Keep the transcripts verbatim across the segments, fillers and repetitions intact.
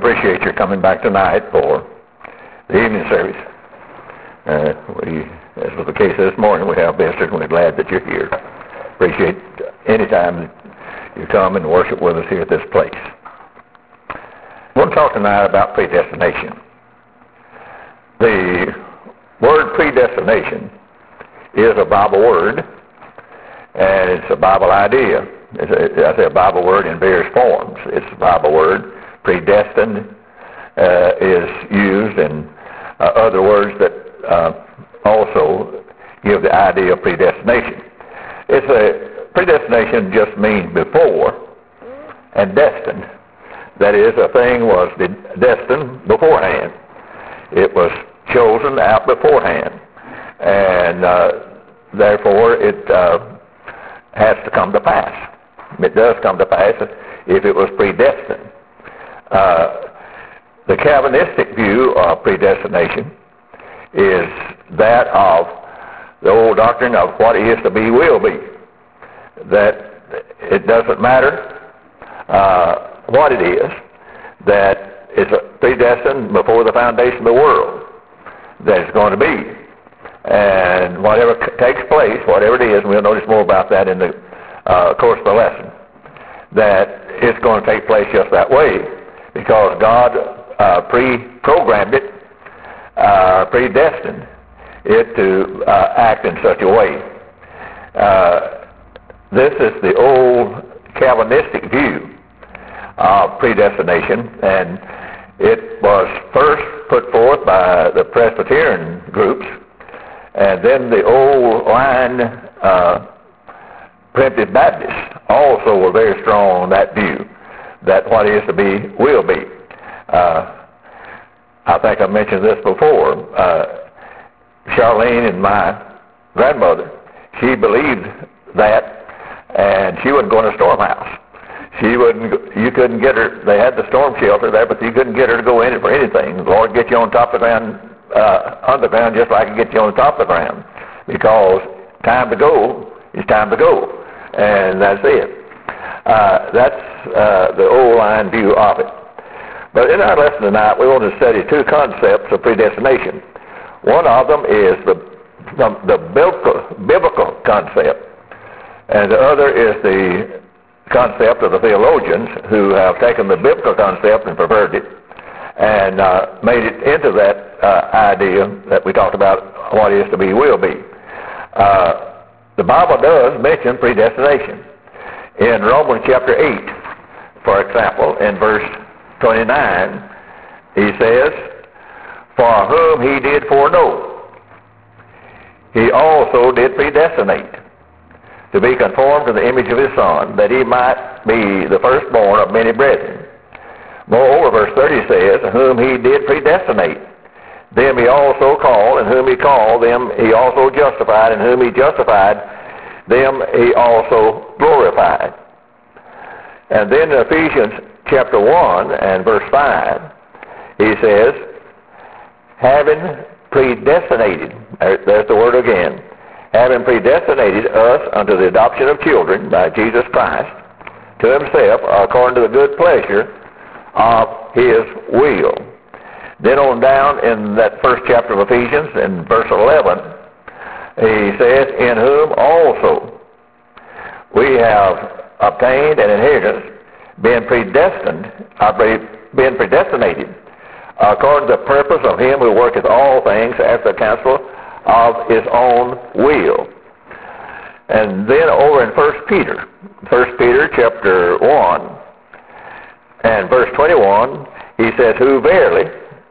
appreciate your coming back tonight for the evening service. Uh, we, as was the case this morning, we have visitors, and we're glad that you're here. Appreciate any time that you come and worship with us here at this place. I want to talk tonight about predestination. The word predestination is a Bible word, and it's a Bible idea. It's a, I say a Bible word in various forms. It's a Bible word. Predestined uh, is used, and uh, other words that uh, also give the idea of predestination. It's a predestination just means before, and destined. That is, a thing was destined beforehand. It was chosen out beforehand, and uh, therefore it uh, has to come to pass. It does come to pass if it was predestined. Uh, the Calvinistic view of predestination is that of the old doctrine of what is to be will be. That it doesn't matter uh, what it is, that it's predestined before the foundation of the world that it's going to be. And whatever c- takes place, whatever it is, and we'll notice more about that in the uh, course of the lesson, that it's going to take place just that way because God uh, pre-programmed it, uh, predestined it to uh, act in such a way. Uh, this is the old Calvinistic view of predestination, and it was first put forth by the Presbyterian groups, and then the old line uh, Primitive Baptists also were very strong on that view, that what is to be will be. Uh, I think I mentioned this before. Uh, Charlene and my grandmother, she believed that, and she wouldn't go in a storm house. She wouldn't. You couldn't get her. They had the storm shelter there, but you couldn't get her to go in it for anything. The Lord get you on top of the ground, uh, underground, just like He get you on top of the ground, because time to go is time to go, and that's it. Uh, that's uh, the old line view of it. But in our lesson tonight, we want to study two concepts of predestination. One of them is the the, the biblical, biblical concept, and the other is the concept of the theologians who have taken the biblical concept and perverted it and uh, made it into that uh, idea that we talked about, what is to be will be. Uh, the Bible does mention predestination. In Romans chapter eight, for example, in verse twenty-nine, he says, "For whom He did foreknow, He also did predestinate to be conformed to the image of His Son, that He might be the firstborn of many brethren. Moreover," verse thirty says, "whom He did predestinate, them He also called, and whom He called, them He also justified, and whom He justified, them He also glorified." And then in Ephesians chapter one and verse five, he says, "having predestinated," there's the word again, "having predestinated us unto the adoption of children by Jesus Christ to Himself, according to the good pleasure of His will." Then on down in that first chapter of Ephesians, in verse eleven, he says, "in whom also we have obtained an inheritance, being predestined, uh, being predestinated, according to the purpose of Him who worketh all things after the counsel of His own will." And then over in First Peter, First Peter chapter one and verse twenty-one, he says, "who verily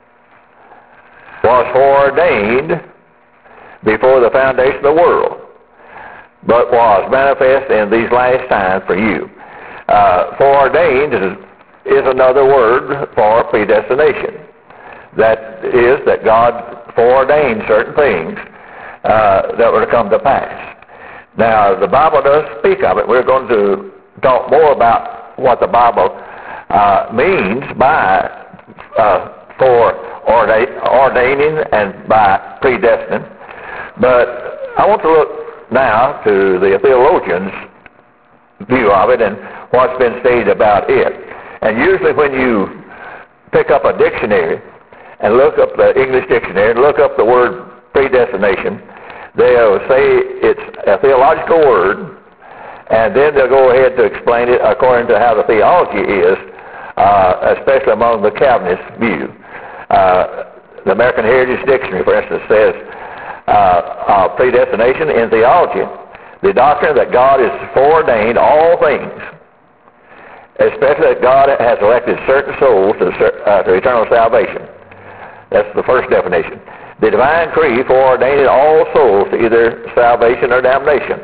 was foreordained before the foundation of the world, but was manifest in these last times for you." Uh, foreordained is, is another word for predestination. That is, that God foreordained certain things uh, that were to come to pass. Now, the Bible does speak of it. We're going to talk more about what the Bible uh, means by uh, foreordaining and by predestining. But I want to look now to the theologians' view of it and what's been stated about it. And usually when you pick up a dictionary and look up the English dictionary and look up the word predestination, they'll say it's a theological word, and then they'll go ahead to explain it according to how the theology is, uh, especially among the Calvinist view. Uh, the American Heritage Dictionary, for instance, says uh, uh, predestination in theology, the doctrine that God has foreordained all things, especially that God has elected certain souls to, uh, to eternal salvation. That's the first definition. The divine decree foreordained all souls to either salvation or damnation.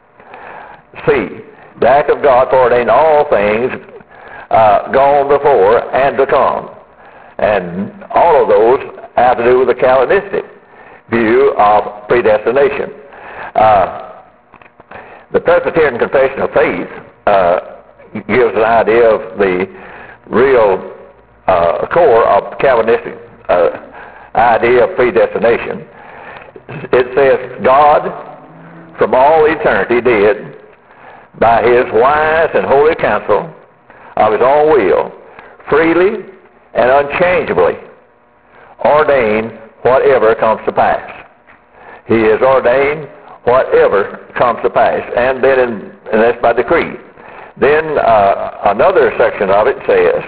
C, the act of God foreordained all things uh, gone before and to come. And all of those have to do with the Calvinistic view of predestination. Uh, the Presbyterian Confession of Faith uh, gives an idea of the real uh, core of Calvinistic uh, idea of predestination. It says, God from all eternity did, by his wise and holy counsel of his own will, freely and unchangeably ordain whatever comes to pass. He has ordained whatever comes to pass, and then in, and that's by decree. Then uh, another section of it says,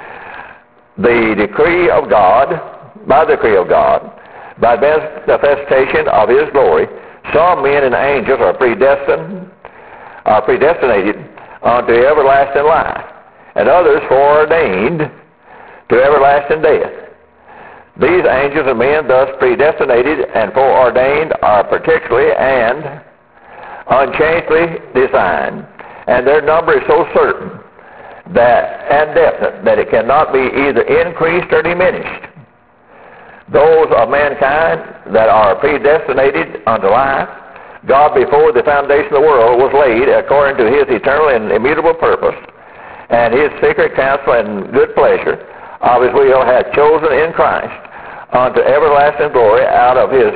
the decree of God, by the decree of God, by manifestation of his glory, some men and angels are predestined, are predestinated unto everlasting life, and others foreordained to everlasting death. These angels and men thus predestinated and foreordained are particularly and unchangeably designed, and their number is so certain that and definite that it cannot be either increased or diminished. Those of mankind that are predestinated unto life, God before the foundation of the world was laid according to his eternal and immutable purpose, and his secret counsel and good pleasure of his will hath chosen in Christ unto everlasting glory out of his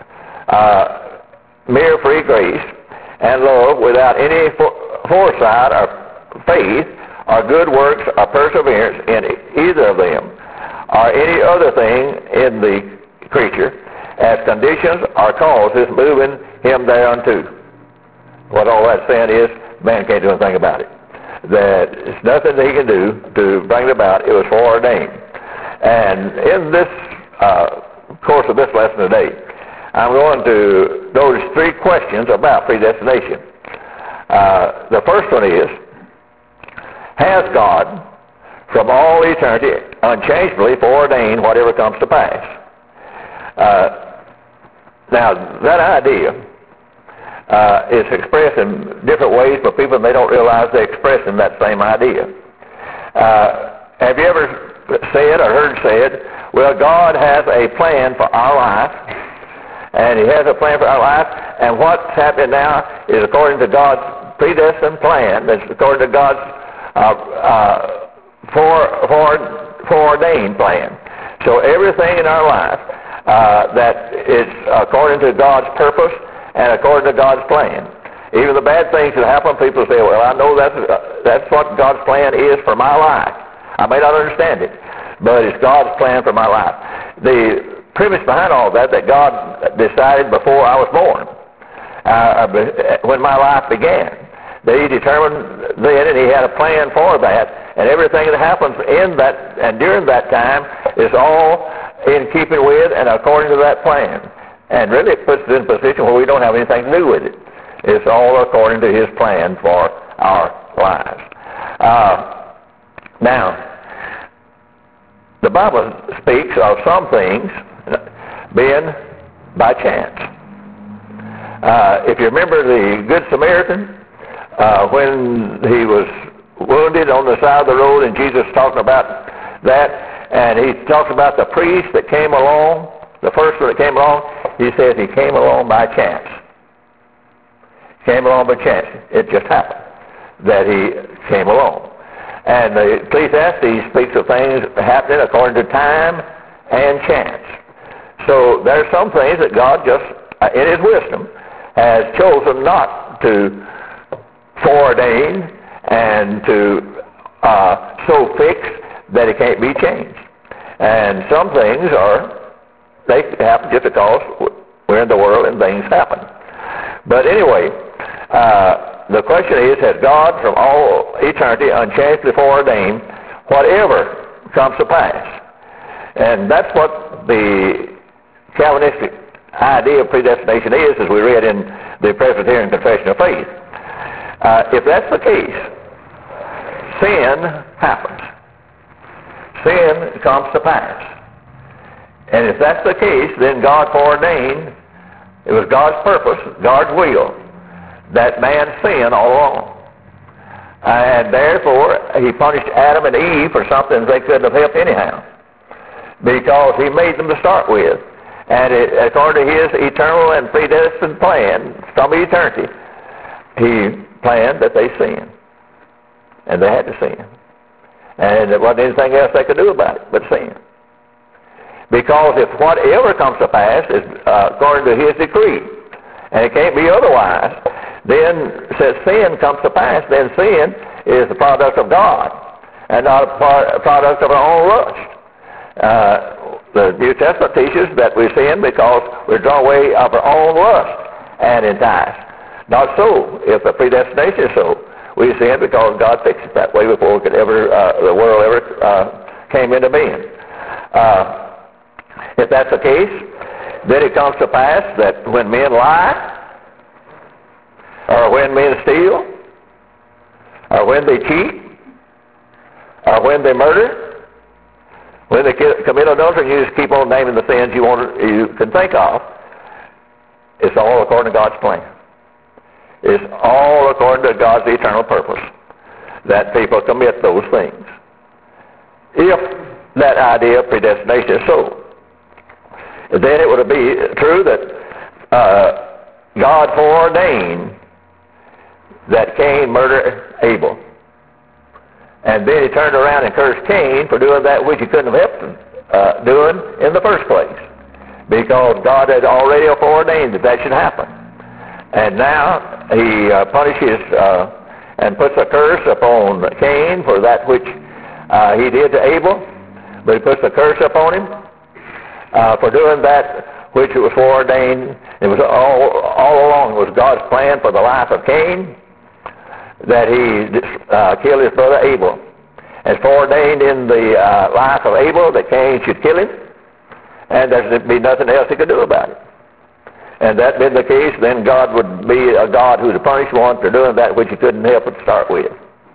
uh, mere free grace and love, without any foresight or faith or good works or perseverance in either of them or any other thing in the creature, as conditions or causes moving him thereunto. What all that's saying is, man can't do anything about it. That it's nothing that he can do to bring it about. It was foreordained. And in this uh, course of this lesson today, I'm going to notice three questions about predestination. Uh, the first one is, has God from all eternity unchangeably foreordained whatever comes to pass? Uh, now, that idea uh, is expressed in different ways by people, and they don't realize they're expressing that same idea. Uh, have you ever said or heard said, well, God has a plan for our life, and he has a plan for our life, and what's happening now is according to God's predestined plan, that's according to God's uh, uh, fore, fore, foreordained plan. So everything in our life uh, that is according to God's purpose and according to God's plan. Even the bad things that happen, people say, well, I know that's, uh, that's what God's plan is for my life. I may not understand it, but it's God's plan for my life. The premise behind all that, that God decided before I was born, uh, when my life began, that he determined then, and he had a plan for that, and everything that happens in that and during that time is all in keeping with and according to that plan. And really it puts us in a position where we don't have anything to do with it. It's all according to his plan for our lives. Uh, now, the Bible speaks of some things being by chance. Uh, if you remember the Good Samaritan, uh, when he was wounded on the side of the road, and Jesus talking about that, and he talks about the priest that came along, the first one that came along, he says he came along by chance. Came along by chance. It just happened that he came along. And the Ecclesiastes speaks of things happening according to time and chance. So there's some things that God just, uh, in his wisdom, has chosen not to foreordain and to uh, so fix that it can't be changed. And some things are, they happen just because we're in the world and things happen. But anyway, uh, the question is, has God from all eternity unchangeably foreordained whatever comes to pass? And that's what the Calvinistic idea of predestination is, as we read in the Presbyterian Confession of Faith. Uh, if that's the case, sin happens. Sin comes to pass. And if that's the case, then God foreordained, it was God's purpose, God's will, that man sin all along. And therefore, he punished Adam and Eve for something they couldn't have helped anyhow, because he made them to start with. And it, according to his eternal and predestined plan from eternity, he planned that they sin. And they had to sin. And there wasn't anything else they could do about it but sin. Because if whatever comes to pass is uh, according to his decree, and it can't be otherwise, then since sin comes to pass, then sin is the product of God and not a par- product of our own lust. Uh, the New Testament teaches that we sin because we're drawn away of our own lust and enticed. Not so. If the predestination is so, we sin because God fixed it that way before it could ever, uh, the world ever uh, came into being. Uh, if that's the case, then it comes to pass that when men lie, or when men steal, or when they cheat, or when they murder, when they commit adultery, and you just keep on naming the sins you want, you can think of, it's all according to God's plan. It's all according to God's eternal purpose that people commit those things. If that idea of predestination is so, then it would be true that uh, God foreordained that Cain murder Abel. And then he turned around and cursed Cain for doing that which he couldn't have helped him uh, doing in the first place, because God had already foreordained that that should happen. And now he uh, punishes uh, and puts a curse upon Cain for that which uh, he did to Abel, but he puts a curse upon him uh, for doing that which was foreordained. It was all, all along it was God's plan for the life of Cain that he uh, kill his brother Abel. It's foreordained in the uh, life of Abel that Cain should kill him, and there'd be nothing else he could do about it. And that being the case, then God would be a God who would punish one for doing that which he couldn't help but start with.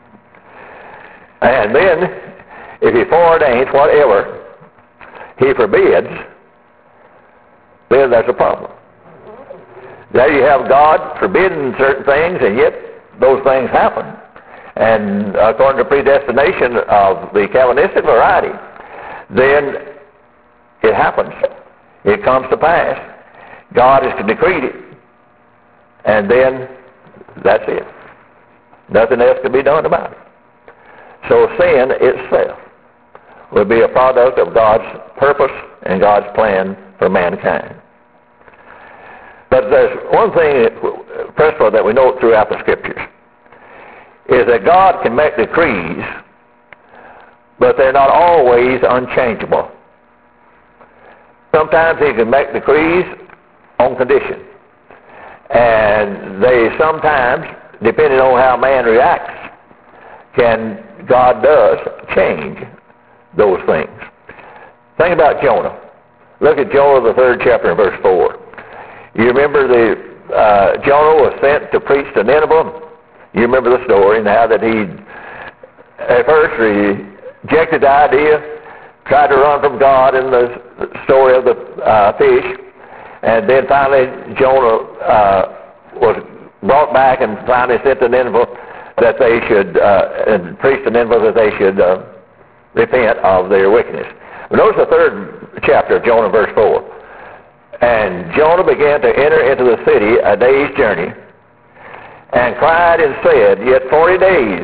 And then, if he foreordains whatever he forbids, then there's a problem. There you have God forbidding certain things, and yet those things happen. And according to predestination of the Calvinistic variety, then it happens. It comes to pass. God has decreed it. And then that's it. Nothing else can be done about it. So sin itself will be a product of God's purpose and God's plan for mankind. But there's one thing, principle that we note throughout the Scriptures, is that God can make decrees, but they're not always unchangeable. Sometimes he can make decrees on condition. And they sometimes, depending on how man reacts, can, God does change those things. Think about Jonah. Look at Jonah, the third chapter, and verse four. You remember the uh, Jonah was sent to preach to Nineveh. You remember the story, and how that he at first rejected the idea, tried to run from God in the story of the uh, fish, and then finally Jonah uh, was brought back and finally sent to Nineveh that they should, uh, and preach to Nineveh that they should uh, repent of their wickedness. But notice the third chapter of Jonah, verse four. And Jonah began to enter into the city a day's journey, and cried and said, Yet forty days,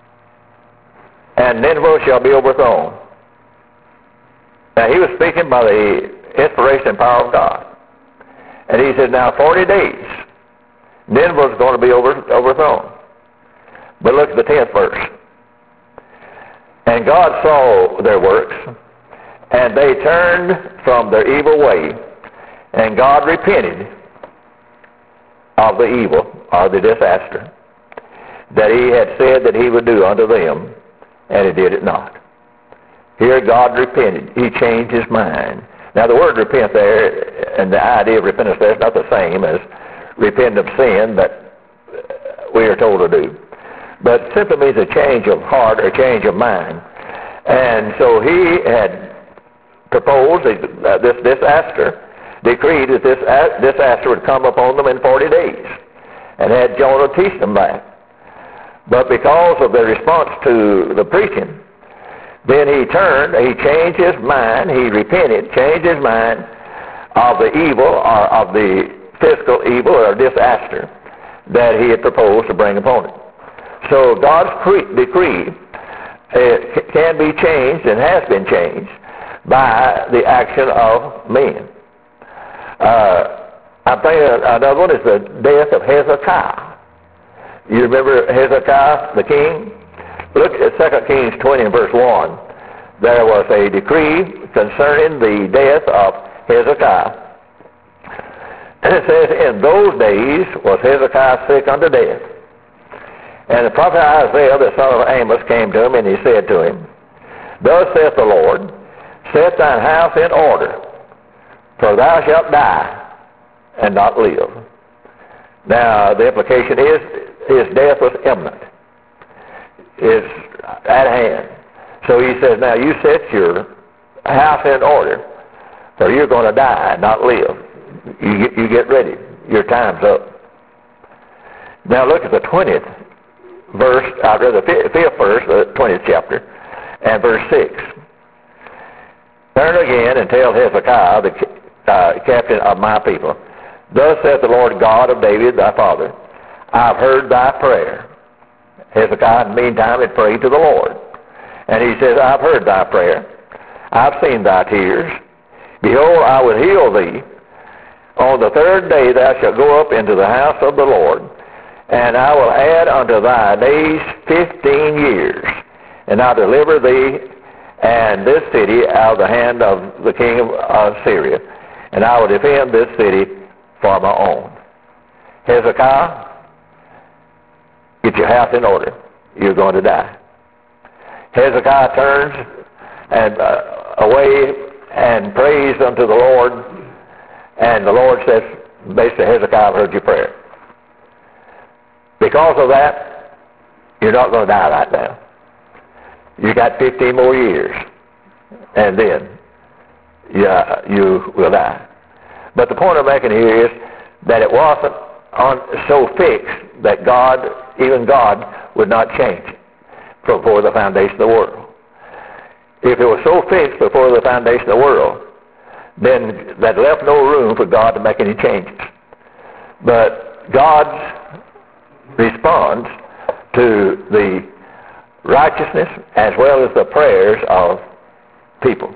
and Nineveh shall be overthrown. Now he was speaking by the inspiration and power of God. And he said, now forty days, Nineveh is going to be over, overthrown. But look at the tenth verse. And God saw their works, and And they turned from their evil way, and God repented of the evil, or the disaster, that he had said that he would do unto them, and he did it not. Here God repented. He changed his mind. Now the word repent there, and the idea of repentance there is not the same as repent of sin that we are told to do. But it simply means a change of heart or a change of mind. And so he had proposed uh, this disaster, decreed that this uh, disaster would come upon them in forty days, and had Jonah teach them that. But because of their response to the preaching, then he turned, he changed his mind, he repented, changed his mind of the evil, or of the physical evil or disaster that he had proposed to bring upon it. So God's cre- decree uh, can be changed and has been changed by the action of men. Uh, I'm thinking another one is the death of Hezekiah. You remember Hezekiah, the king? Look at Second Kings twenty and verse one. There was a decree concerning the death of Hezekiah. And it says, in those days was Hezekiah sick unto death. And the prophet Isaiah, the son of Amos, came to him, and he said to him, Thus saith the Lord, Set thine house in order, for thou shalt die and not live. Now, the implication is his death was imminent. It's at hand. So he says, now you set your house in order, for you're going to die and not live. You get, you get ready. Your time's up. Now look at the twentieth verse, I'd rather the fifth verse, the twentieth chapter, and verse six. Turn again and tell Hezekiah, the uh, captain of my people, Thus saith the Lord God of David thy father, I've heard thy prayer. Hezekiah, in the meantime, had prayed to the Lord. And he says, I've heard thy prayer. I've seen thy tears. Behold, I will heal thee. On the third day thou shalt go up into the house of the Lord, and I will add unto thy days fifteen years, and I'll deliver thee and this city out of the hand of the king of uh, Syria, and I will defend this city for my own. Hezekiah, get your house in order. You're going to die. Hezekiah turns and uh, away and prays unto the Lord, and the Lord says, basically, Hezekiah, I've heard your prayer. Because of that, you're not going to die right now. You got fifteen more years, and then yeah, you will die. But the point I'm making here is that it wasn't on, so fixed that God, even God, would not change it before the foundation of the world. If it was so fixed before the foundation of the world, then that left no room for God to make any changes. But God's responds to the righteousness as well as the prayers of people.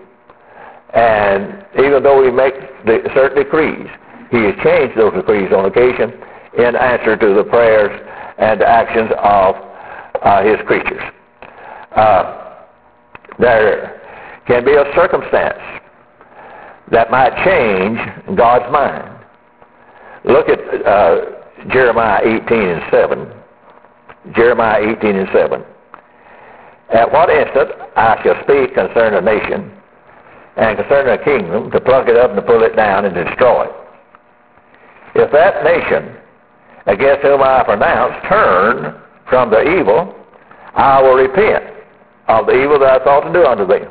And even though he makes the certain decrees, he has changed those decrees on occasion in answer to the prayers and actions of uh, his creatures. Uh, there can be a circumstance that might change God's mind. Look at uh, Jeremiah eighteen and seven. Jeremiah eighteen and seven. At what instant I shall speak concerning a nation and concerning a kingdom to pluck it up and to pull it down and destroy it. If that nation against whom I pronounce turn from the evil, I will repent of the evil that I thought to do unto them.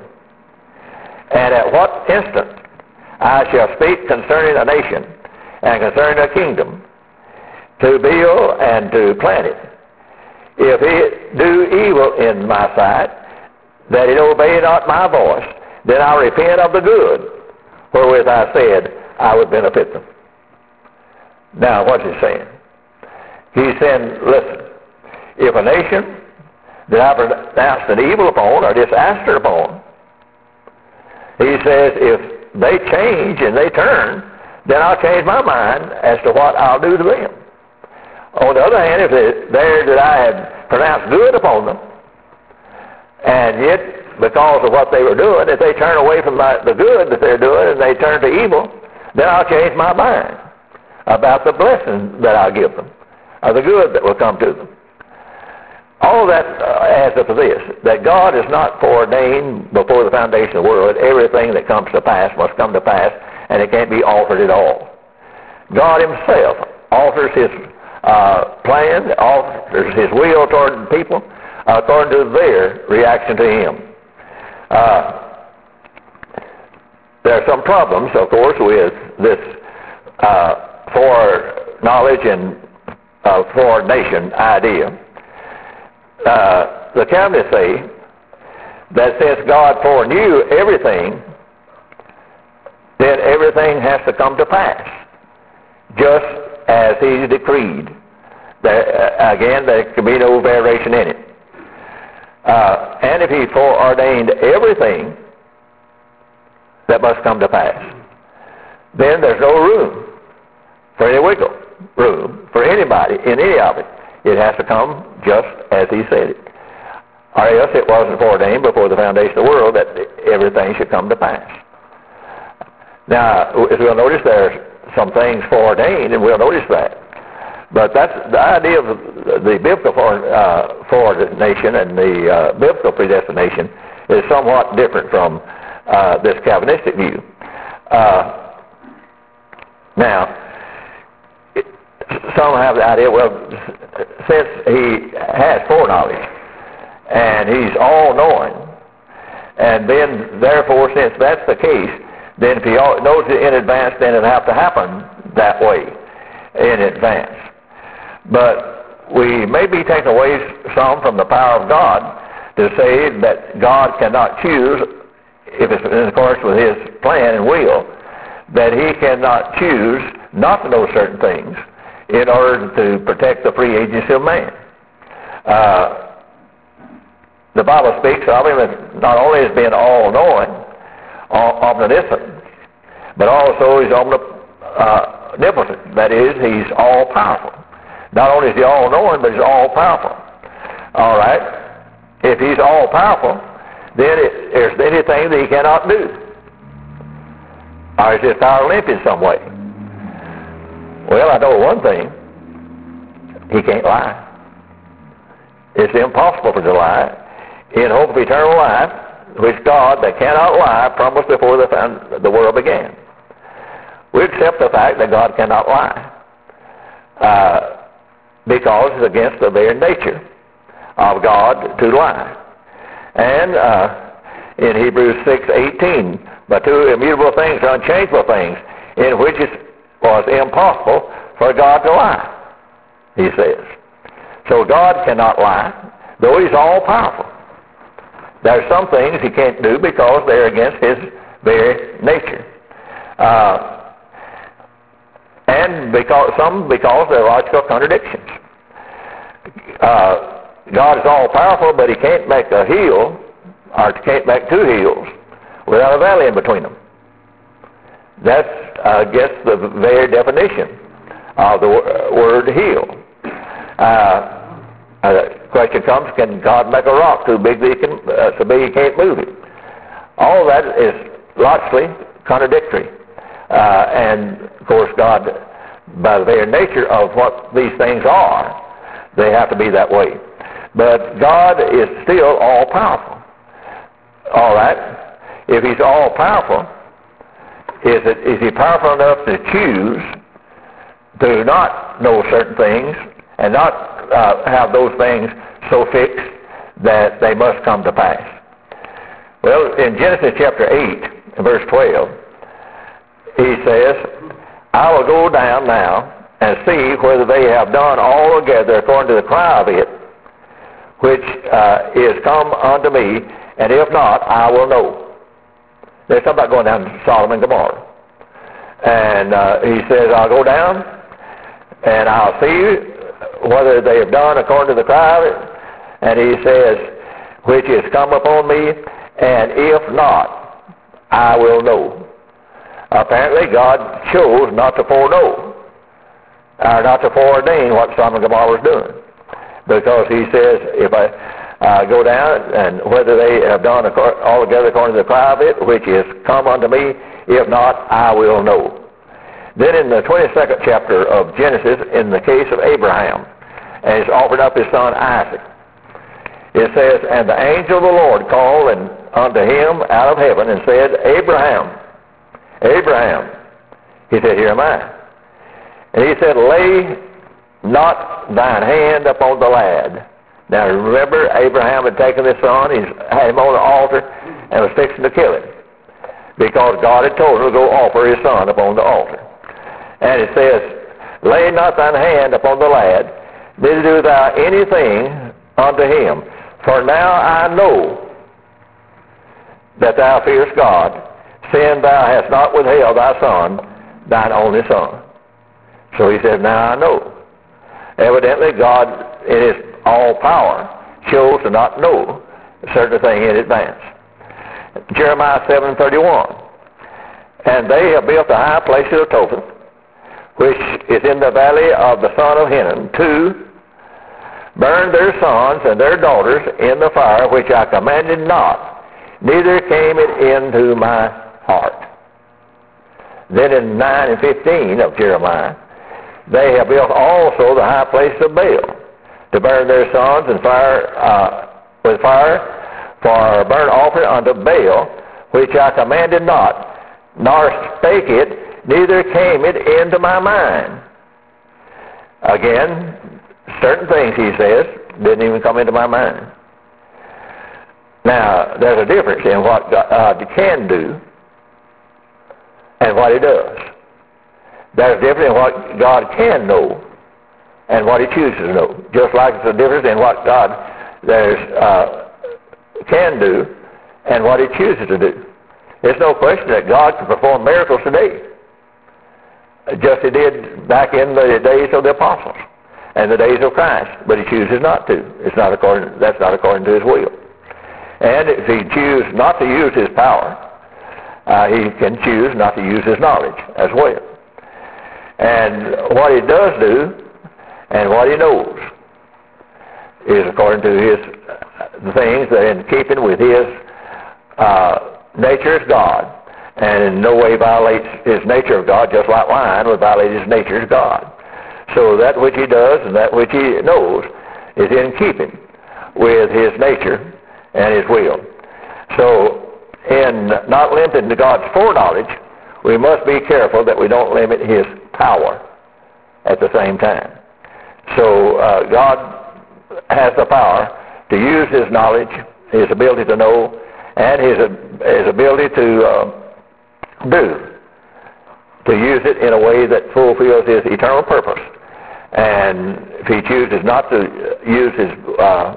And at what instant I shall speak concerning a nation and concerning a kingdom to build and to plant it. If it do evil in my sight, that it obey not my voice, then I'll repent of the good wherewith I said I would benefit them. Now, what's he saying? He's saying, listen, if a nation that I pronounced an evil upon or disaster upon, he says, if they change and they turn, then I'll change my mind as to what I'll do to them. On the other hand, if it's there that I had pronounced good upon them, and yet because of what they were doing, if they turn away from my, the good that they're doing and they turn to evil, then I'll change my mind about the blessing that I'll give them, or the good that will come to them. All that uh, adds up to this, that God is not foreordained before the foundation of the world. Everything that comes to pass must come to pass, and it can't be altered at all. God himself alters his uh, plan, alters his will toward people according to their reaction to him. Uh, there are some problems, of course, with this uh, foreknowledge and uh, foreordination idea. Uh, the Calvinists say that since God foreknew everything, then everything has to come to pass, just as he decreed. There, uh, again, there can be no variation in it. Uh, and if he foreordained everything that must come to pass, then there's no room for any wiggle room for anybody in any of it. It has to come just as he said it. Or else it wasn't foreordained before the foundation of the world that everything should come to pass. Now, as we'll notice, there's some things foreordained, and we'll notice that. But that's the idea of the biblical fore, uh, foreordination and the uh, biblical predestination is somewhat different from uh, this Calvinistic view. Uh, now, it, some have the idea, well, since he has foreknowledge and he's all-knowing, and then, therefore, since that's the case, then if he knows it in advance, then it'll have to happen that way in advance. But we may be taking away some from the power of God to say that God cannot choose, if it's in accordance with his plan and will, that he cannot choose not to know certain things in order to protect the free agency of man. Uh, the Bible speaks of him as not only as being all-knowing, omniscient, but also he's omnipotent. That is, he's all-powerful. Not only is he all-knowing, but he's all-powerful. All right? If he's all-powerful, then it, there's anything that he cannot do. Or is his power limited in some way? Well, I know one thing. He can't lie. It's impossible for him to lie in hope of eternal life, which God, that cannot lie, promised before the, found, the world began. We accept the fact that God cannot lie. Uh, because it's against the very nature of God to lie. And uh, in Hebrews six eighteen, but two immutable things are unchangeable things, in which it was impossible for God to lie, he says. So God cannot lie, though he's all-powerful. There are some things he can't do because they're against his very nature. Uh, And because some because they're logical contradictions. Uh, God is all powerful, but he can't make a hill, or can't make two hills without a valley in between them. That's against the very definition of the word hill. Uh, the question comes: can God make a rock too big that he can, uh, so big he can't move it? All that is logically contradictory. Uh, and, of course, God, by the very nature of what these things are, they have to be that way. But God is still all-powerful. All right? If he's all-powerful, is, it, is he powerful enough to choose to not know certain things and not uh, have those things so fixed that they must come to pass? Well, in Genesis chapter eight, verse twelve, he says, I will go down now and see whether they have done altogether according to the cry of it, which uh, is come unto me, and if not, I will know. There's something about going down to Sodom and Gomorrah. And uh, he says, I'll go down, and I'll see whether they have done according to the cry of it. And he says, which is come upon me, and if not, I will know. Apparently, God chose not to foreknow, or not to foreordain what Sodom and Gomorrah was doing. Because he says, if I, uh, go down, and whether they have done altogether according to the cry of it, which is come unto me, if not, I will know. Then in the twenty-second chapter of Genesis, in the case of Abraham, and he's offered up his son Isaac, it says, and the angel of the Lord called and unto him out of heaven and said, Abraham, Abraham. He said, here am I. And he said, lay not thine hand upon the lad. Now remember, Abraham had taken his son, he had him on the altar, and was fixing to kill him, because God had told him to go offer his son upon the altar. And it says, lay not thine hand upon the lad, neither do thou anything unto him. For now I know that thou fearest God, seeing thou hast not withheld thy son, thine only son. So he said, now I know. Evidently God, in his all power, chose to not know a certain thing in advance. Jeremiah seven thirty-one. And they have built the high places of Topheth, which is in the valley of the son of Hinnom, to burn their sons and their daughters in the fire, which I commanded not, neither came it into my heart. Then in nine and fifteen of Jeremiah, they have built also the high place of Baal, to burn their sons and fire uh, with fire for burnt offering unto Baal, which I commanded not, nor spake it, neither came it into my mind. Again, certain things, he says, didn't even come into my mind. Now, there's a difference in what God can do and what he does. There's a difference in what God can know and what he chooses to know. Just like there's a difference in what God there's uh, can do and what he chooses to do. There's no question that God can perform miracles today, just as he did back in the days of the apostles and the days of Christ, but he chooses not to. It's not according, that's not according to his will. And if he chooses not to use his power, uh, he can choose not to use his knowledge as well. And what he does do and what he knows is according to his the things that are in keeping with his uh, nature as God, and in no way violates his nature of God, just like wine would violate his nature as God. So that which he does and that which he knows is in keeping with his nature and his will. So in not limiting to God's foreknowledge, we must be careful that we don't limit his power at the same time. So uh, God has the power to use his knowledge, his ability to know, and his, his ability to uh, do, to use it in a way that fulfills his eternal purpose. And if he chooses not to use his uh,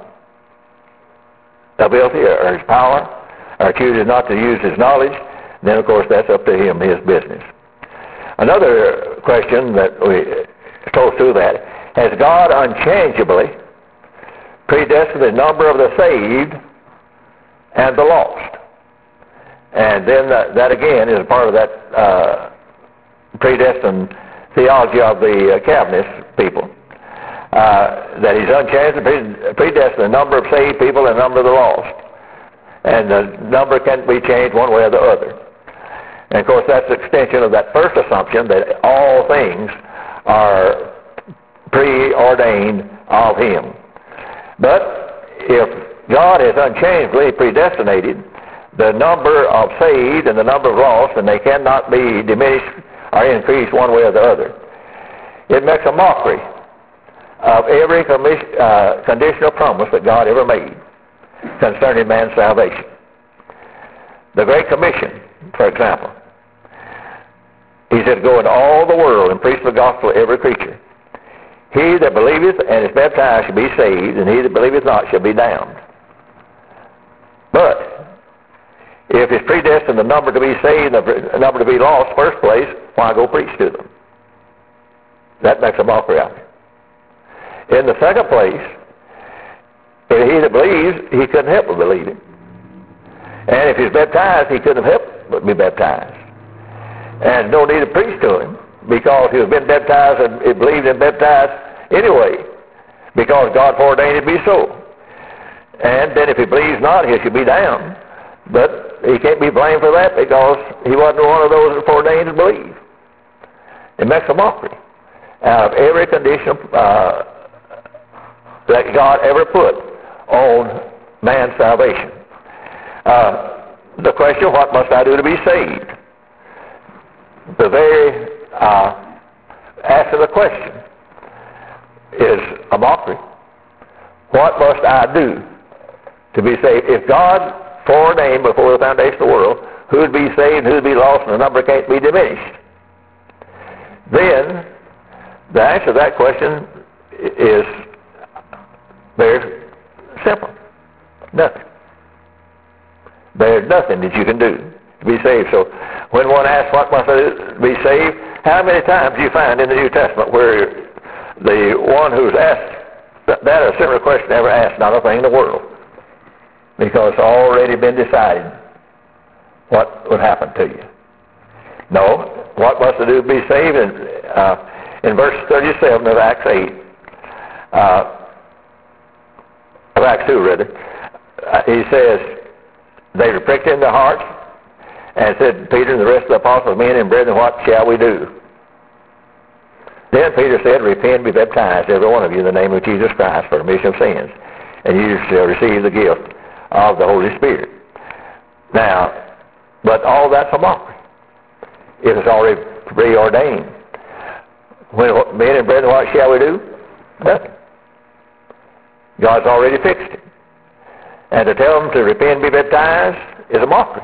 ability or his power, or chooses not to use his knowledge, then of course that's up to him, his business. Another question that we close to that, has God unchangeably predestined the number of the saved and the lost? And then that, that again is a part of that uh, predestined theology of the uh, Calvinist people. Uh, that he's unchangeably predestined the number of saved people and the number of the lost. And the number can't be changed one way or the other. And of course that's the extension of that first assumption that all things are preordained of him. But if God has unchangeably predestinated the number of saved and the number of lost, and they cannot be diminished or increased one way or the other, it makes a mockery of every commis- uh, conditional promise that God ever made concerning man's salvation. The Great Commission, for example, he said, go into all the world and preach the gospel to every creature. He that believeth and is baptized shall be saved, and he that believeth not shall be damned. But if it's predestined the number to be saved and the number to be lost first place, why go preach to them? That makes a mockery of it. In the second place, if he that believes, he couldn't help but believe him. And if he's baptized, he couldn't help but be baptized. And no need to preach to him, because he has been baptized and he believed and baptized anyway, because God foreordained it to be so. And then if he believes not, he should be damned. But he can't be blamed for that because he wasn't one of those that was foreordained to believe. It makes a mockery out of every condition uh, that God ever put on man's salvation. Uh, the question, what must I do to be saved? The very uh, answer to the question is a mockery. What must I do to be saved? If God foreordained before the foundation of the world who would be saved and who would be lost, and the number can't be diminished, then the answer to that question is very simple. Nothing. There's nothing that you can do to be saved. So when one asks, what must I do to be saved, how many times do you find in the New Testament where the one who's asked that or a similar question never asked not a thing in the world? Because it's already been decided what would happen to you. No, what must I do to be saved? And, uh, in verse thirty-seven of Acts eight, uh, of Acts two, rather, uh, he says, they were pricked in their hearts and said, Peter and the rest of the apostles, men and brethren, what shall we do? Then Peter said, repent and be baptized, every one of you, in the name of Jesus Christ, for the remission of sins, and you shall receive the gift of the Holy Spirit. Now, but all that's a mockery. It is already preordained. When, men and brethren, what shall we do? Nothing. God's already fixed it. And to tell them to repent and be baptized is a mockery.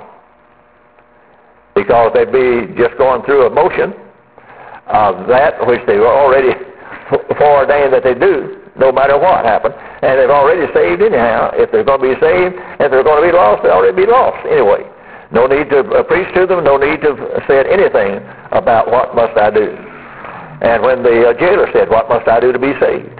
Because they'd be just going through a motion of that which they were already foreordained that they do, no matter what happened. And they've already saved anyhow. If they're going to be saved, if they're going to be lost, they'll already be lost anyway. No need to uh, preach to them, no need to say anything about what must I do. And when the uh, jailer said, what must I do to be saved?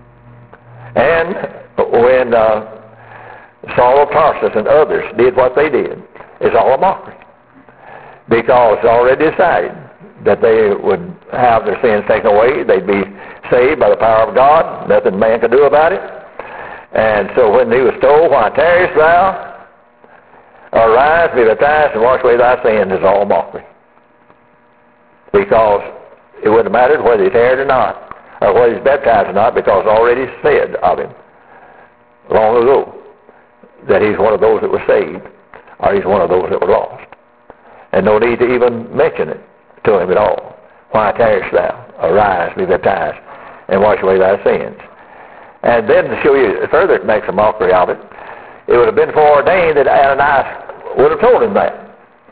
And when uh, Saul of Tarsus and others did what they did, it's all a mockery. Because it's already decided that they would have their sins taken away. They'd be saved by the power of God. Nothing man could do about it. And so when he was told, why tarriest thou? Arise, be baptized, and wash away thy sins, is all mockery. Because it wouldn't have mattered whether he tarried or not, or whether he's baptized or not, because already said of him long ago that he's one of those that were saved, or he's one of those that were lost. And no need to even mention it to him at all. Why tarriest thou? Arise, be baptized, and wash away thy sins. And then to show you further, it makes a mockery of it. It would have been foreordained that Ananias would have told him that.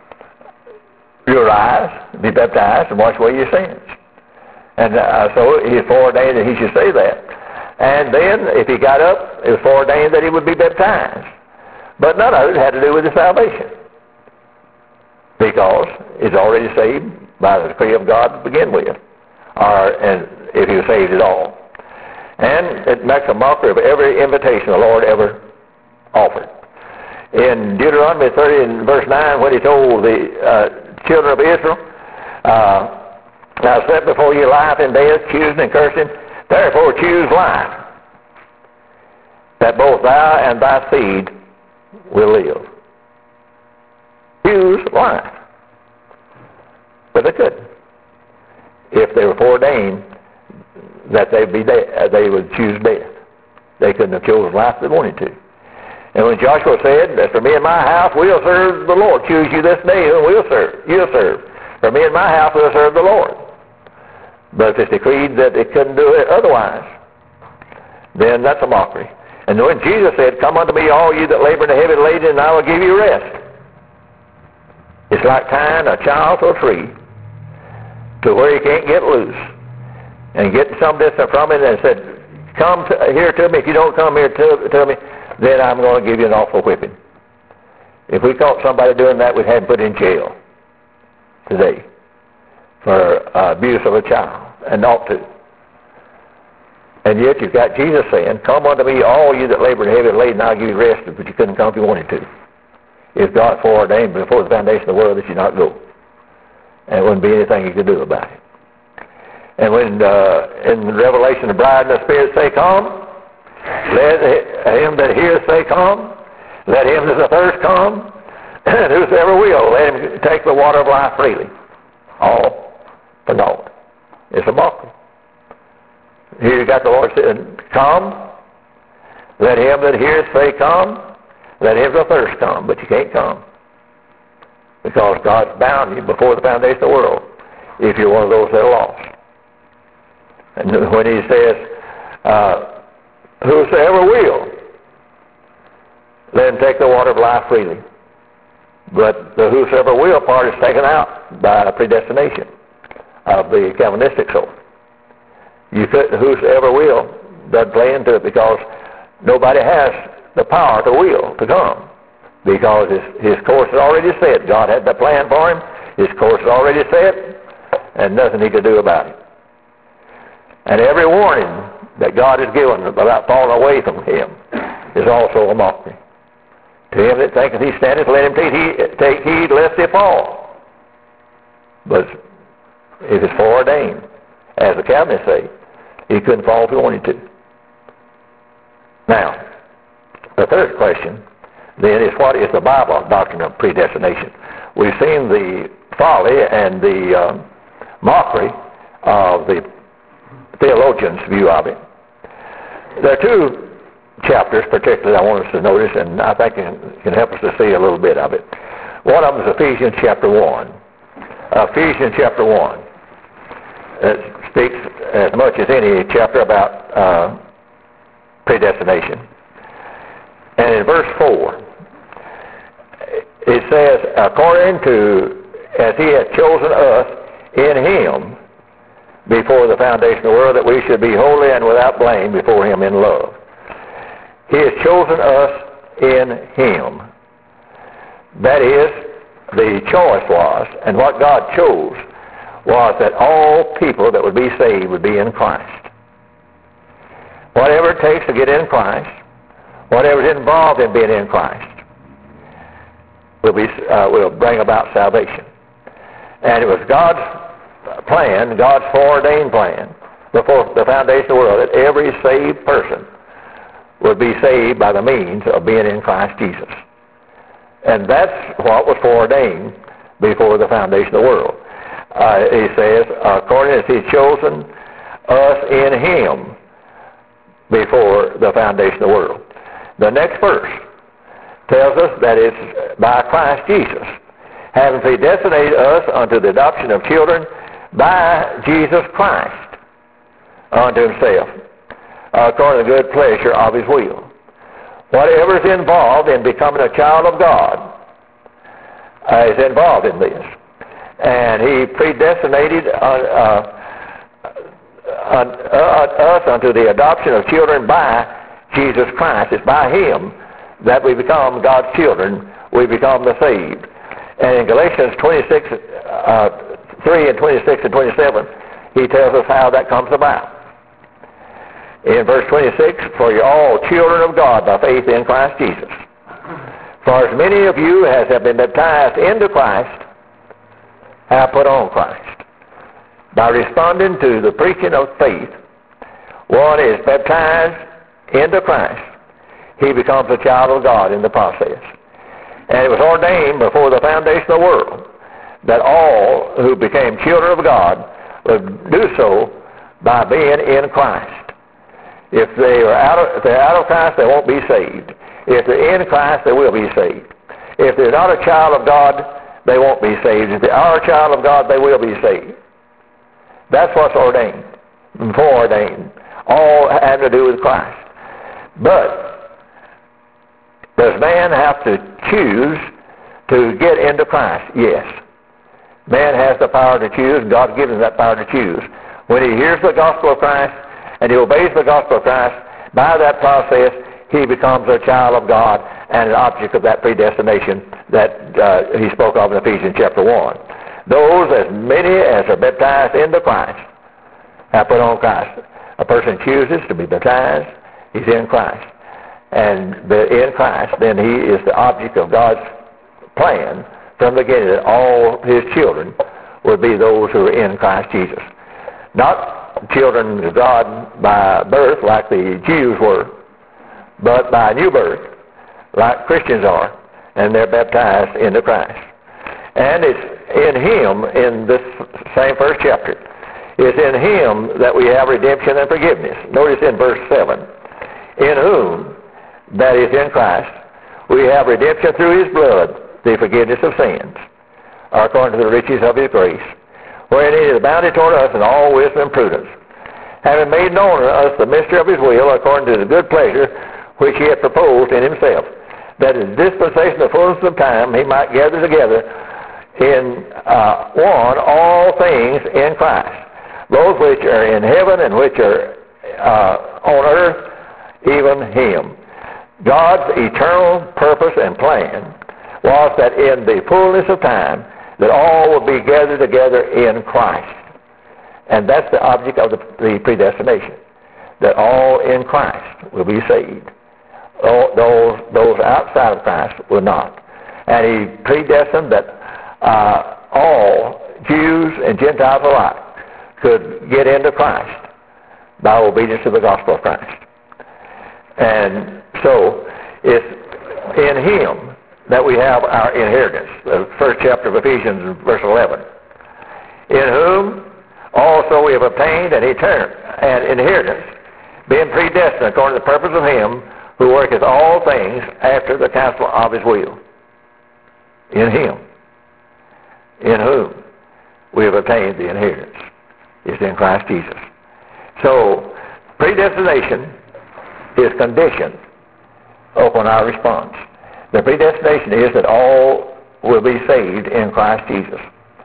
You arise, be baptized, and wash away your sins. And uh, so he foreordained that he should say that. And then, if he got up, it was foreordained that he would be baptized. But none of it had to do with his salvation. Because he's already saved by the decree of God to begin with. Or, and if he was saved at all. And it makes a mockery of every invitation the Lord ever offered. In Deuteronomy thirty and verse nine, when he told the uh, children of Israel, uh, now set before you life and death, choosing and cursing, therefore choose life, that both thou and thy seed will live. Choose life. But they couldn't. If they were foreordained that they'd be de- they would choose death. They couldn't have chosen life if they wanted to. And when Joshua said, as for me and my house, we'll serve the Lord. Choose you this day whom we'll serve. You'll serve. For me and my house, we'll serve the Lord. But if it's decreed that it couldn't do it otherwise, then that's a mockery. And when Jesus said, come unto me, all you that labor and are heavy laden, and I will give you rest. It's like tying a child to a tree to where he can't get loose. And getting some distance from it and said, come to, here to me. If you don't come here to, to me, then I'm going to give you an awful whipping. If we caught somebody doing that, we'd have him put in jail today for uh, abuse of a child, and ought to. And yet you've got Jesus saying, come unto me, all you that labor and heavy laden, and I'll give you rest, but you couldn't come if you wanted to. If God foreordained before the foundation of the world that you not go. And it wouldn't be anything you could do about it. And when uh, in Revelation the bride and the Spirit say, come, Let him that heareth say, Come. Let him that is athirst come. And whosoever will, let him take the water of life freely. All for naught. It's a mockery. Here you got the Lord saying, Come. Let him that heareth say, Come. Let him that thirst come. But you can't come. Because God's bound you before the foundation of the world if you're one of those that are lost. And when he says, uh, whosoever will, let him take the water of life freely. But the whosoever will part is taken out by predestination of the Calvinistic sort. You could, whosoever will doesn't play into it because nobody has the power to will to come. Because his, his course is already set. God had the plan for him. His course is already set, and nothing he could do about it. And every warning that God has given about falling away from him is also a mockery. To him that thinketh he standeth, let him take heed, take heed lest he fall. But if it's foreordained, as the Calvinists say, he couldn't fall if he wanted to. Now, the third question then is, what is the Bible doctrine of predestination? We've seen the folly and the uh, mockery of the theologian's view of it. There are two chapters particularly I want us to notice, and I think can, can help us to see a little bit of it. One of them is Ephesians chapter one. Ephesians chapter one. It speaks as much as any chapter about uh, predestination. And in verse four, it says, according to as he hath chosen us in him before the foundation of the world, that we should be holy and without blame before him in love. He has chosen us in him. That is, the choice was, and what God chose was that all people that would be saved would be in Christ. Whatever it takes to get in Christ, whatever is involved in being in Christ, will be uh, will bring about salvation. And it was God's plan, God's foreordained plan, before the foundation of the world, that every saved person would be saved by the means of being in Christ Jesus. And that's what was foreordained before the foundation of the world. Uh, he says, according as he's chosen us in him before the foundation of the world. The next verse tells us that it's by Christ Jesus, having predestinated us unto the adoption of children by Jesus Christ unto himself, according to the good pleasure of his will. Whatever is involved in becoming a child of God uh, is involved in this. And he predestinated uh, uh, uh, uh, us unto the adoption of children by Jesus Christ. It's by him that we become God's children. We become the saved. And in Galatians twenty-six, uh, three and twenty-six and twenty-seven, he tells us how that comes about. In verse twenty-six, for you're all children of God by faith in Christ Jesus. For as many of you as have been baptized into Christ have put on Christ. By responding to the preaching of faith, one is baptized into Christ. He becomes a child of God in the process. And it was ordained before the foundation of the world that all who became children of God would do so by being in Christ. If they are out of, if they're out of Christ, they won't be saved. If they're in Christ, they will be saved. If they're not a child of God, they won't be saved. If they are a child of God, they will be saved. That's what's ordained, foreordained, all having to do with Christ. But does man have to choose to get into Christ? Yes. Man has the power to choose, and God's given him that power to choose. When he hears the gospel of Christ and he obeys the gospel of Christ, by that process he becomes a child of God and an object of that predestination that uh, he spoke of in Ephesians chapter one. Those, as many as are baptized into Christ, have put on Christ. A person chooses to be baptized, he's in Christ. And in Christ, then he is the object of God's plan from the beginning, that all his children would be those who are in Christ Jesus. Not children of God by birth like the Jews were, but by new birth, like Christians are, and they're baptized into Christ. And it's in Him, in this same first chapter, it's in Him that we have redemption and forgiveness. Notice in verse seven, in whom, that is in Christ, we have redemption through His blood, the forgiveness of sins, according to the riches of His grace, wherein He is abounded toward us in all wisdom and prudence, having made known to us the mystery of His will, according to the good pleasure which He hath proposed in Himself, that in dispensation of the fullness of time He might gather together in uh, one all things in Christ, those which are in heaven and which are uh, on earth, even Him. God's eternal purpose and plan was that in the fullness of time that all will be gathered together in Christ. And that's the object of the, the predestination, that all in Christ will be saved. All, those, those outside of Christ will not. And He predestined that uh, all, Jews and Gentiles alike, could get into Christ by obedience to the gospel of Christ. And so it's in Him that we have our inheritance. The first chapter of Ephesians, verse eleven. In whom also we have obtained an eternal an inheritance, being predestined according to the purpose of Him who worketh all things after the counsel of His will. In Him, in whom we have obtained the inheritance, is in Christ Jesus. So predestination is conditioned upon our response. The predestination is that all will be saved in Christ Jesus.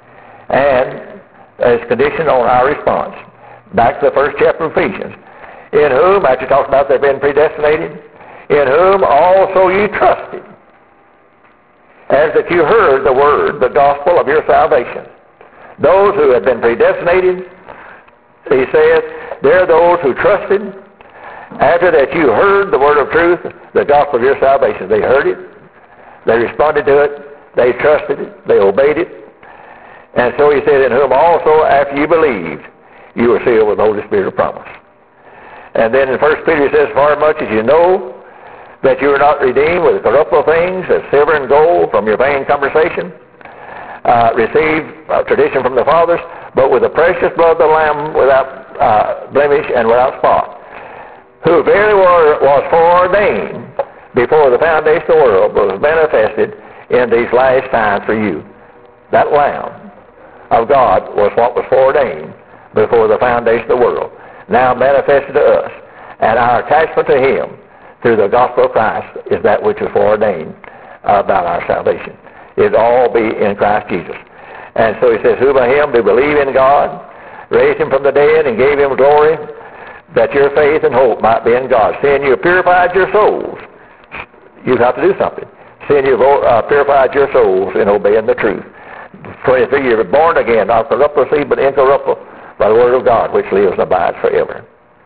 And it's conditioned on our response. Back to the first chapter of Ephesians. In whom, after talking about they've been predestinated, in whom also you trusted, as that you heard the word, the gospel of your salvation. Those who have been predestinated, he says, they're those who trusted. After that you heard the word of truth, the gospel of your salvation. They heard it, they responded to it, they trusted it, they obeyed it. And so he said, in whom also after you believed, you were sealed with the Holy Spirit of promise. And then in First Peter he says, for much as you know that you are not redeemed with corruptible things, as silver and gold, from your vain conversation, uh, received uh, tradition from the fathers, but with the precious blood of the Lamb without uh, blemish and without spot, who verily was foreordained before the foundation of the world, but was manifested in these last times for you. That Lamb of God was what was foreordained before the foundation of the world, now manifested to us. And our attachment to Him through the gospel of Christ is that which is foreordained about our salvation. It all be in Christ Jesus. And so he says, who by Him do believe in God, raised Him from the dead, and gave Him glory, that your faith and hope might be in God. Seeing you have purified your souls, you have to do something. Seeing you have uh, purified your souls in obeying the truth. twenty-three, you were born again, not corruptible seed, but incorruptible, by the word of God, which lives and abides forever.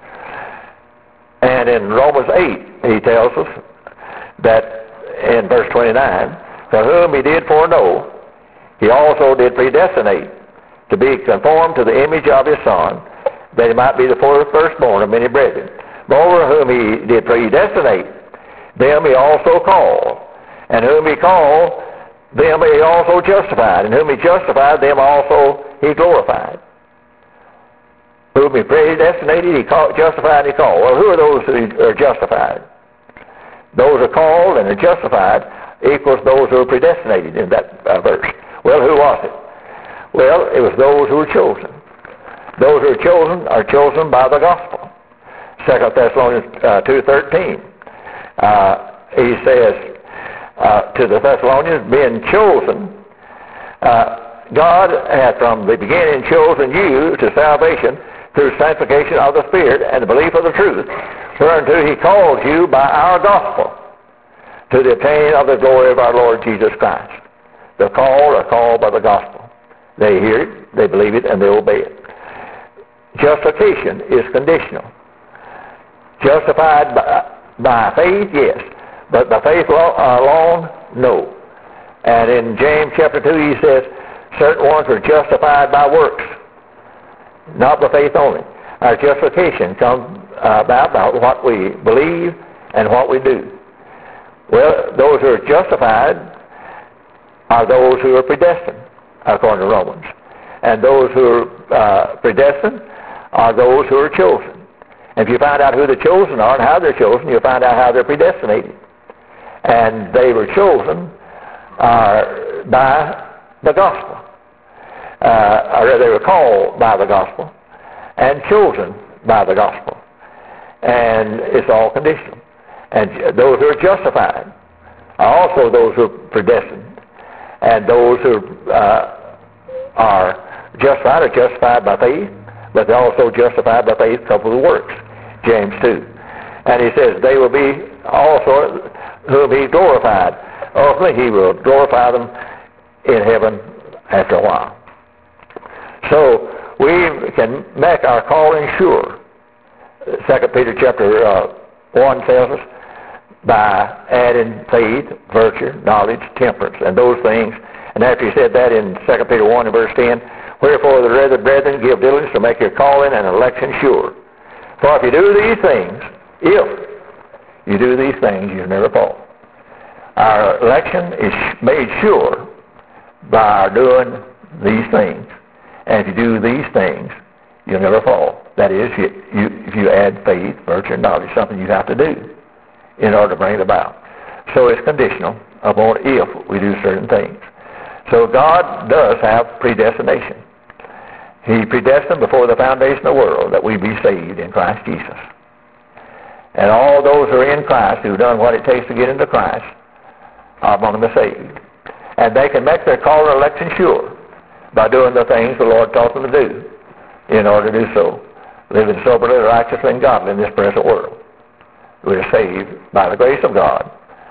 And in Romans eight, he tells us that in verse twenty-nine, for whom He did foreknow, He also did predestinate to be conformed to the image of His Son, that He might be the firstborn of many brethren. Moreover, whom He did predestinate, them He also called. And whom He called, them He also justified. And whom He justified, them also He glorified. Whom He predestinated, He called, justified, and He called. Well, who are those who are justified? Those who are called and are justified equals those who are predestinated in that uh, verse. Well, who was it? Well, it was those who were chosen. Those who are chosen are chosen by the gospel. Second Thessalonians uh, two thirteen. Uh, he says uh, to the Thessalonians, being chosen, uh, God hath from the beginning chosen you to salvation through sanctification of the Spirit and the belief of the truth, whereunto He called you by our gospel to the obtaining of the glory of our Lord Jesus Christ. The called are called by the gospel. They hear it, they believe it, and they obey it. Justification is conditional. Justified by, by faith, yes, but by faith alone, no. And in James chapter two, he says, certain ones are justified by works, not by faith only. Our justification comes uh, about by what we believe and what we do. Well, those who are justified are those who are predestined, according to Romans. And those who are uh, predestined are those who are chosen. And if you find out who the chosen are and how they're chosen, you'll find out how they're predestinated. And they were chosen uh, by the gospel. Uh, or they were called by the gospel and chosen by the gospel. And it's all conditional. And those who are justified are also those who are predestined. And those who uh, are justified are justified by faith, but they're also justified by faith coupled with works. James two. And he says they will be also who will be glorified. Ultimately, he will glorify them in heaven after a while. So we can make our calling sure. Second Peter chapter uh, one tells us, by adding faith, virtue, knowledge, temperance, and those things. And after he said that in Second Peter one and verse ten, wherefore the rather, brethren, give diligence to make your calling and election sure. For if you do these things, if you do these things, you never fall. Our election is made sure by doing these things. And if you do these things, you'll never fall. That is, you, you, if you add faith, virtue, and knowledge, something you have to do in order to bring it about. So it's conditional upon if we do certain things. So God does have predestination. He predestined before the foundation of the world that we be saved in Christ Jesus. And all those who are in Christ, who have done what it takes to get into Christ, are among the saved. And they can make their call and election sure by doing the things the Lord taught them to do in order to do so. Living soberly, righteously, and godly in this present world. We are saved by the grace of God,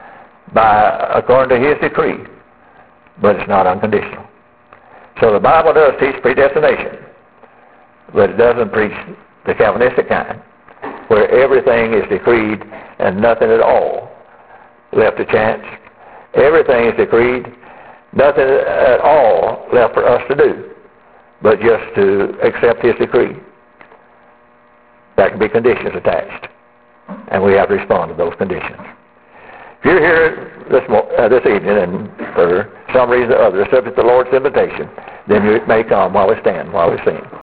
by according to His decree, but it's not unconditional. So the Bible does teach predestination, but it doesn't preach the Calvinistic kind, where everything is decreed and nothing at all left to chance. Everything is decreed, nothing at all left for us to do, but just to accept His decree. There can be conditions attached, and we have to respond to those conditions. If you're here this, mo- uh, this evening and for some reason or other subject to the Lord's invitation, then you may come while we stand, while we sing.